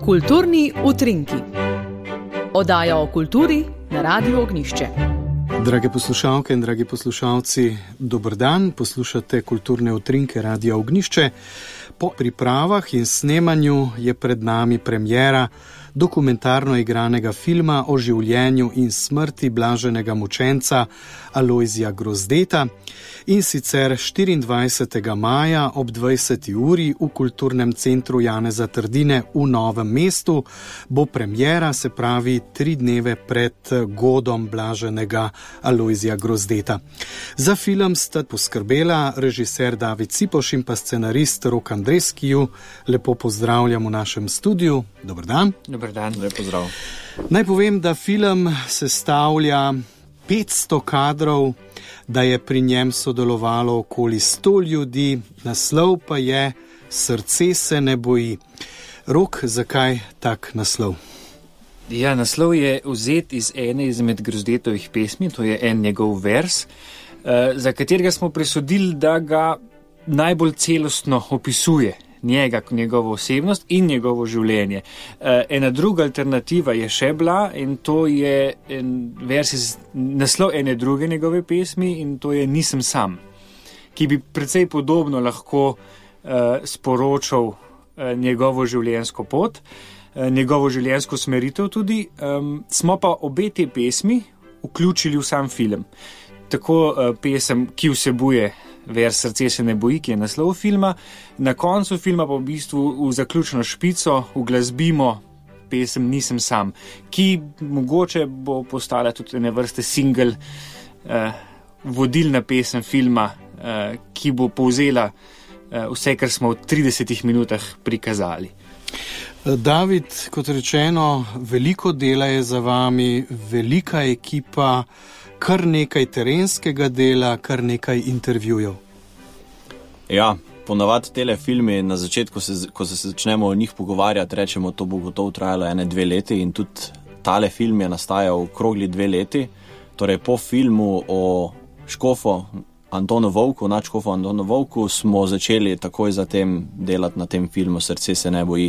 Kulturni utrinki. Oddaja o kulturi na Radiu Ognjišče. Drage poslušalke in dragi poslušalci, dober dan, poslušate Kulturne utrinke Radia Ognjišče. Po pripravah in snemanju je pred nami premiera dokumentarno igranega filma o življenju in smrti blaženega mučenca Alojzija Grozdeta, in sicer 24. maja ob 20. uri v Kulturnem centru Janeza Trdine v Novem mestu bo premiera, se pravi 3 dneve pred godom blaženega Alojzija Grozdeta. Za film sta poskrbela režiser David Cipoš in pa scenarist Rok Andres, ki ju lepo pozdravljam v našem studiu. Dober dan. Dober dan, lep pozdrav. Naj povem, da film sestavlja 500 kadrov, da je pri njem sodelovalo okoli 100 ljudi, naslov pa je Srce se ne boji. Rok, zakaj tak naslov? Ja, naslov je vzet iz ene izmed Grozdetovih pesmi, to je en njegov vers, za katerega smo presodili, da ga najbolj celostno opisuje njega, njegovo osebnost in njegovo življenje. Ena druga alternativa je še bila, in to je vers iz naslov ene druge njegove pesmi, in to je Nisem sam, ki bi precej podobno lahko sporočal njegovo življenjsko pot, njegovo življenjsko smeritev tudi. Smo pa obe te pesmi vključili v sam film. Tako pesem, ki vsebuje vers Srce se ne boji, ki je naslov filma, na koncu filma pa v bistvu v zaključno špico uglasbimo pesem Nisem sam, ki mogoče bo postala tudi ene vrste single, vodilna pesem filma, ki bo povzela vse, kar smo v 30 minutah prikazali. David, kot rečeno, veliko dela je za vami, velika ekipa, kar nekaj terenskega dela, kar nekaj intervjujev. Ja, ponavadi tele filmi na začetku, ko se začnemo o njih pogovarjati, rečemo, to bo gotovo trajalo 1-2 leti, in tudi tale film je nastajal okrogli 2 leti. Torej po filmu o škofu Antonu Vovku, nadškofu Antonu Vovku, smo začeli takoj zatem delati na tem filmu Srce se ne boji.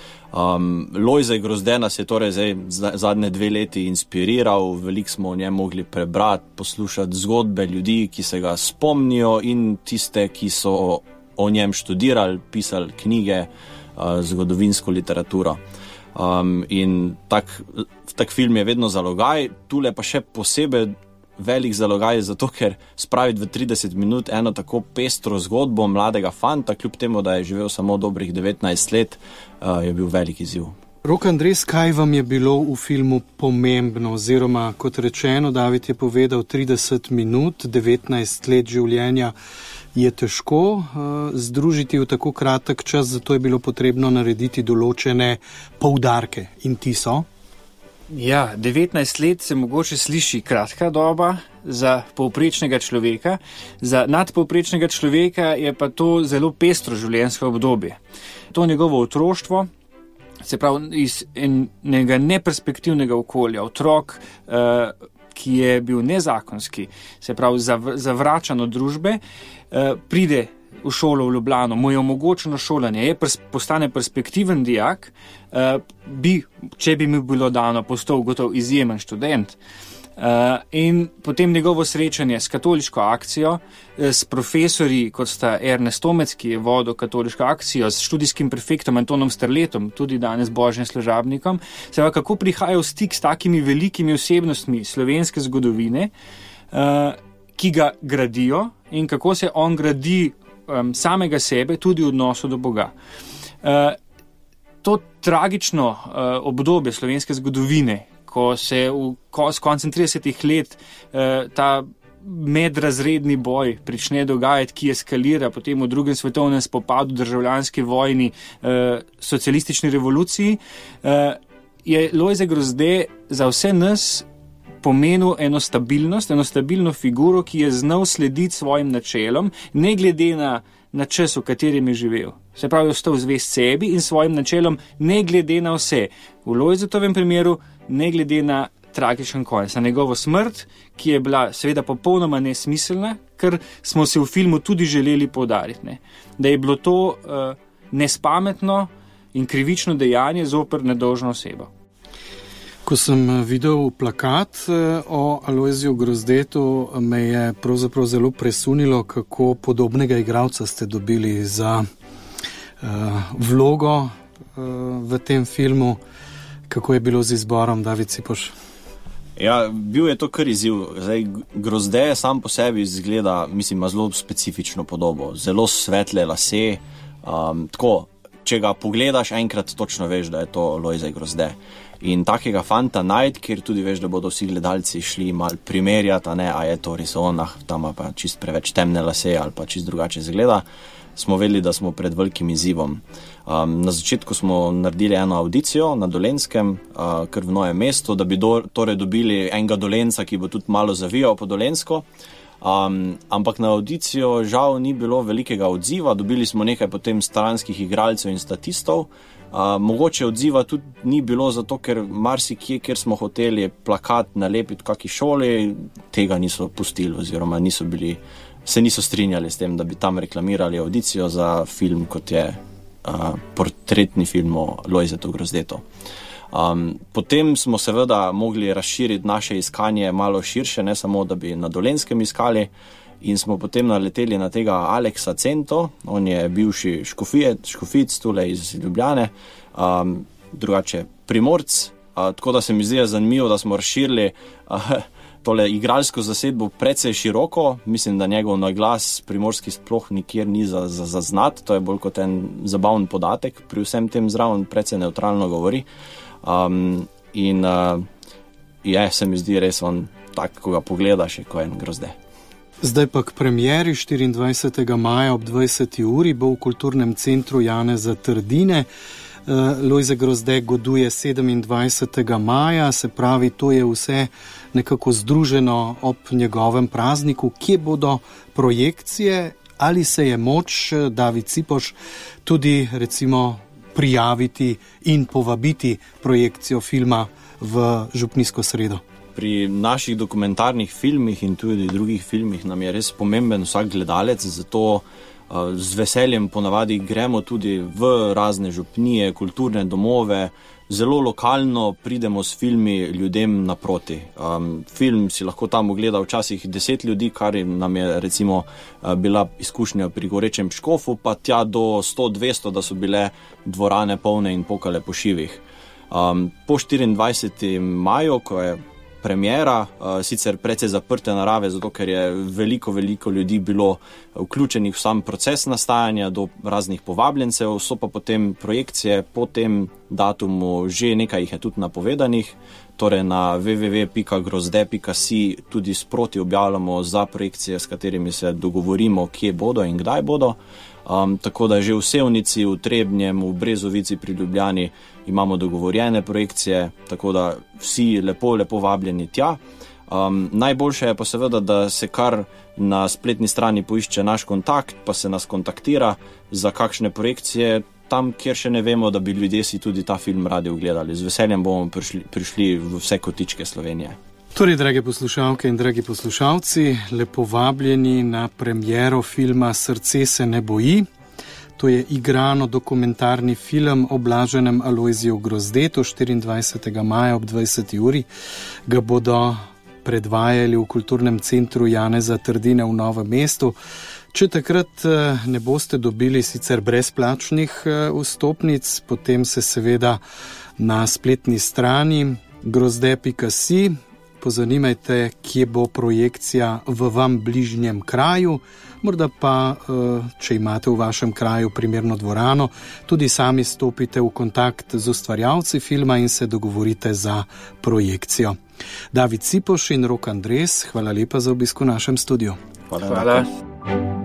Lojzej Grozde nas je torej zadnje 2 leti inspiriral, veliko smo o njem mogli prebrati, poslušati zgodbe ljudi, ki se ga spomnijo, in tiste, ki so o njem študirali, pisali knjige, zgodovinsko literaturo. In tak film je vedno zalogaj, tule pa še posebej velik zalogaj, zato ker spraviti v 30 minut eno tako pestro zgodbo mladega fanta, kljub temu, da je živel samo dobrih 19 let, je bil velik izziv. Rok Andres, kaj vam je bilo v filmu pomembno, oziroma kot rečeno, David je povedal 30 minut, 19 let življenja je težko združiti v tako kratek čas, zato je bilo potrebno narediti določene poudarke, in ti so? Ja, 19 let se mogoče sliši kratka doba za povprečnega človeka, za nadpovprečnega človeka je pa to zelo pestro življenjsko obdobje. To njegovo otroštvo, se pravi iz enega neperspektivnega okolja, otrok, ki je bil nezakonski, se pravi zavračan od družbe, pride v šolo v Ljubljano, mu je omogočeno šolanje, postane perspektiven dijak, če bi mi bilo dano, postal gotov izjemen študent. In potem njegovo srečanje s katoliško akcijo, s profesorji, kot sta Ernest Tomec, ki je vodil katoliško akcijo, s študijskim prefektom Antonom Strletom, tudi danes božjim služabnikom, se pa kako prihaja v stik s takimi velikimi osebnostmi slovenske zgodovine, ki ga gradijo, in kako se on gradi samega sebe, tudi v odnosu do Boga. To tragično obdobje slovenske zgodovine, ko se s koncem 30 let ta medrazredni boj prične dogajati, ki eskalira potem v drugem svetovnem spopadu, državljanski vojni, socialistični revoluciji, je Lojze Grozde za vse nas pomenil eno stabilno figuro, ki je znal slediti svojim načelom, ne glede na čas, v katerem je živel. Se pravi, ostal zvest sebi in svojim načelom, ne glede na vse. V Lojzetovem primeru, ne glede na tragičen konec, na njegovo smrt, ki je bila seveda popolnoma nesmiselna, kar smo se v filmu tudi želeli poudariti, ne? Da je bilo to nespametno, in krivično dejanje zoper nedolžno osebo. Ko sem videl plakat o Alojziju Grozdetu, me je pravzaprav zelo presunilo, kako podobnega igralca ste dobili za vlogo v tem filmu. Kako je bilo z izborom, David Cipoš? Ja, bil je to kar izziv. Zdaj, Grozde sam po sebi izgleda, mislim, ima zelo specifično podobo. Zelo svetle lase. Tako, če ga pogledaš enkrat, točno veš, da je to Alojzij Grozde. In takega fanta najti, kjer tudi veš, da bodo vsi gledalci šli mal primerjati, a je to res on, tam pa čist preveč temne lase ali pa čist drugače zgleda, smo vedeli, da smo pred velikim izzivom. Na začetku smo naredili eno audicijo na Dolenjskem, kar v Novem mestu, da bi torej dobili enega Dolenjca, ki bo tudi malo zavijal po Dolenjsko. Ampak na audicijo žal ni bilo velikega odziva, dobili smo nekaj potem stranskih igralcev in statistov. Mogoče odziva tudi ni bilo zato, ker marsikje, kjer smo hoteli plakat nalepiti v kakšni šoli, tega niso pustili oziroma se niso strinjali s tem, da bi tam reklamirali audicijo za film, kot je portretni film o Alojzetu Grozdetu. Potem smo seveda mogli razširiti naše iskanje malo širše, ne samo, da bi na Dolenjskem iskali, in smo potem naleteli na tega Aleksa Cento, on je bivši škofic tule iz Ljubljane, drugače Primorc, tako da se mi zdi zanimivo, da smo razširili tole igralsko zasedbo precej široko. Mislim, da njegov naglas primorski sploh nikjer ni zaznat, to je bolj kot en zabaven podatek, pri vsem tem zraven precej neutralno govori. Se mi zdi res on tak, ko ga pogledaš, je ko en Grozde. Zdaj pa k premieri 24. maja ob 20. uri bo v Kulturnem centru Janeza Trdine. Alojzij Grozde goduje 27. maja, se pravi, to je vse nekako združeno ob njegovem prazniku. Kje bodo projekcije? Ali se je moč, David Cipoš, tudi recimo prijaviti in povabiti projekcijo filma v župnijsko sredo? Pri naših dokumentarnih filmih in tudi drugih filmih nam je res pomemben vsak gledalec, zato z veseljem ponavadi gremo tudi v razne župnije, kulturne domove, zelo lokalno pridemo s filmi ljudem naproti. Film si lahko tam ogleda včasih 10 ljudi, kar nam je recimo bila izkušnja pri Gorečem Škofu, pa tja do 100-200, da so bile dvorane polne in pokale po šivih. Po 24. maju, ko je premiera, sicer precej zaprte narave, zato ker je veliko ljudi bilo vključenih v sam proces nastajanja do raznih povabljencev, so pa potem projekcije po tem datumu, že nekaj jih je tudi napovedanih, torej na www.grozde.si tudi sproti objavljamo za projekcije, s katerimi se dogovorimo, kje bodo in kdaj bodo. Tako da že v Sevnici, v Trebnjem, v Brezovici pri Ljubljani imamo dogovorjene projekcije, tako da vsi lepo vabljeni tja. Najboljše je pa seveda, da se kar na spletni strani poišče naš kontakt, pa se nas kontaktira za kakšne projekcije, tam, kjer še ne vemo, da bi ljudje si tudi ta film radi ogledali. Z veseljem bomo prišli v vse kotičke Slovenije. Torej, drage poslušalke in dragi poslušalci, lepo vabljeni na premiero filma Srce se ne boji. To je igrano dokumentarni film o blaženem Alojziju Grozdetu. 24. maja ob 20. uri ga bodo predvajali v Kulturnem centru Janeza Trdine v Novem mestu. Če takrat ne boste dobili sicer brezplačnih vstopnic, potem se seveda na spletni strani grozde.si pozanimajte, kje bo projekcija v vam bližnjem kraju, morda pa, če imate v vašem kraju primerno dvorano, tudi sami stopite v kontakt z ustvarjalci filma in se dogovorite za projekcijo. David Cipoš in Rok Andres, hvala lepa za obisk v našem studiu. Hvala.